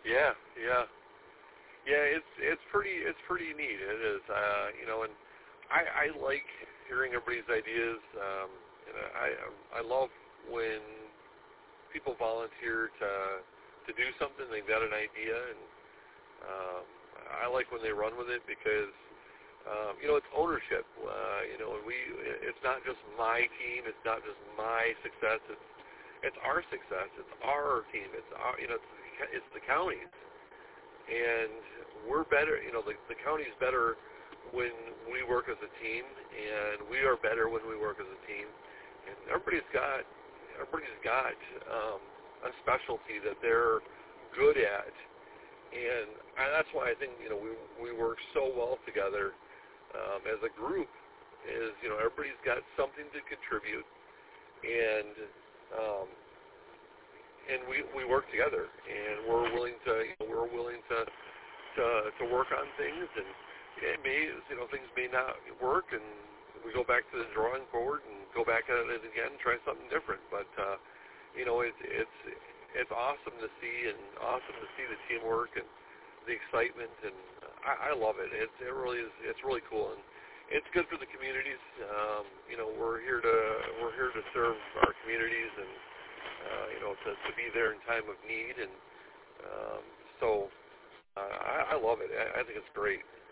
Yeah, yeah, yeah. It's pretty neat. It is, and I like hearing everybody's ideas. And I love when people volunteer to do something. They've got an idea, and um, I like when they run with it because it's ownership. And it's not just my team. It's not just my success. It's our success. It's our team. It's the county's, and we're better. The county's better when we work as a team, and we are better when we work as a team. And everybody's got a specialty that they're good at, and that's why I think we work so well together as a group. Is everybody's got something to contribute, and um, we work together, and we're willing to work on things, and things may not work, and we go back to the drawing board and go back at it again, try something different. But it's awesome to see, and awesome to see the teamwork and the excitement, and I love it. It really is. It's really cool, and it's good for the communities. We're here to serve our communities, and to be there in time of need, and so I love it. I think it's great.